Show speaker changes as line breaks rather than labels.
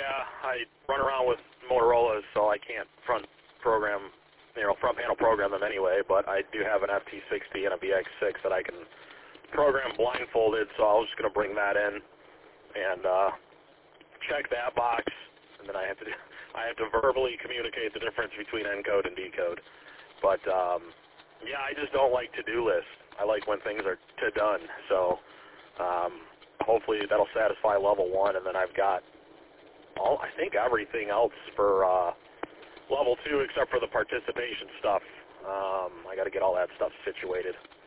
Yeah, I run around with Motorola's, so I can't front panel program them anyway, but I do have an FT60 and a BX6 that I can program blindfolded, so I was just going to bring that in and check that box, and then I have to verbally communicate the difference between encode and decode. But yeah, I just don't like to-do lists. I like when things are done. So hopefully that'll satisfy level 1, and then I've got I think everything else for level 2 except for the participation stuff. I got to get all that stuff situated.